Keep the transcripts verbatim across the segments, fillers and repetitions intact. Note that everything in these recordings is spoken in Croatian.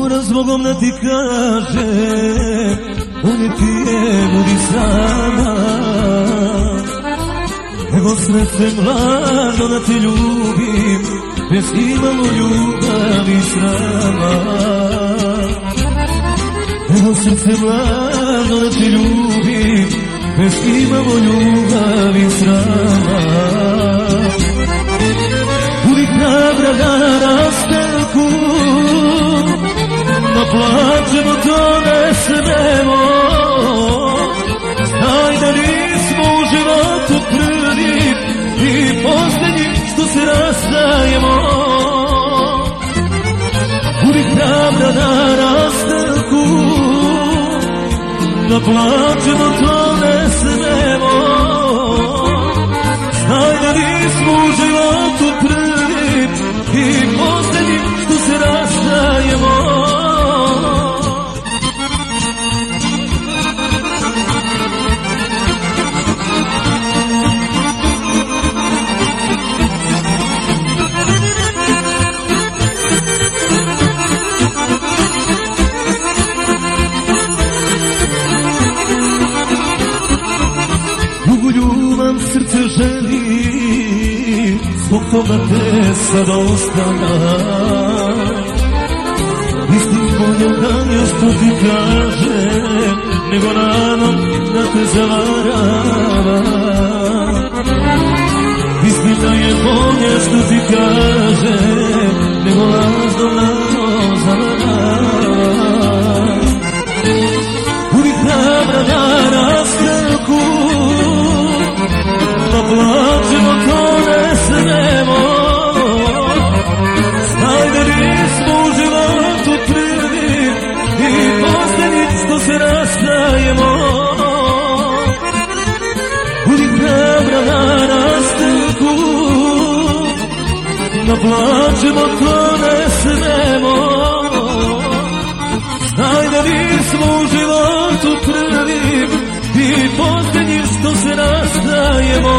Moram zbogom da ti kažem, bolje ti je budi sama, nego srećem lažno da te ljubim, bez imalo ljubavi srama. Nego srećem lažno da te ljubim, bez imalo ljubavi srama. Budi hrabra da na rastanku, da plačemo, to ne smemo. Znaj da nismo u životu prvi i posljednji što se rastajemo. Budi hrabra na rastanku, da plačemo, to ne smemo. Znaj da nismo u životu prvi i posljednji što se rastajemo. Ljubav srce želi, zbog toga te sad ostavljam. Istim voljom da mi što ti kažem, nego nadam da te zavaravam. Istim da je bolje što ti kažem, nego lažno nadam zavaravam. Budi hrabra na rastanku, da plačemo, to ne smemo. Znaj da nismo u životu prvi i posljednji što se rastajemo. Budi hrabra na rastanku, da plačemo, to ne smemo. Znaj da nismo u životu prvi i posljednji što se rastajemo.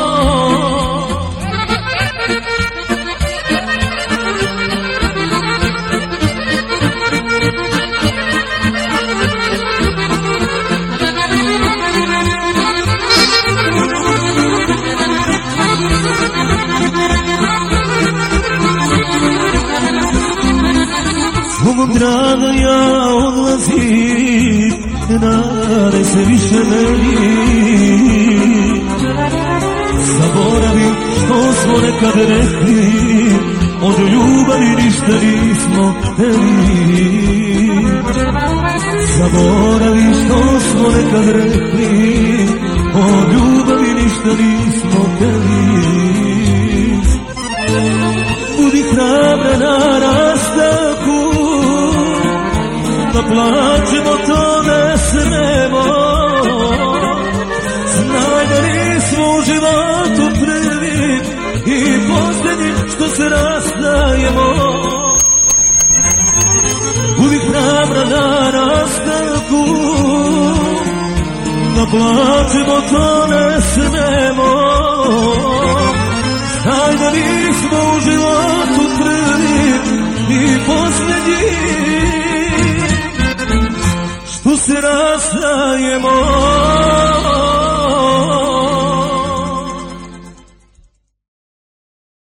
Zbogom draga ja odlazim, ne nadaj se više meni. Zaboravi što smo nekad rekli, od ljubavi ništa nismo hteli. Zaboravi što smo nekad rekli, od ljubavi ništa nismo hteli. Budi hrabra na rastanku, da plačemo, to ne smemo. Znaj da nismo u životu prvi i posljednji što se rastajemo. Budi hrabra na rastanku, da plačemo, to ne smemo. Znaj da nismo u životu prvi i posljednji što se rastajemo.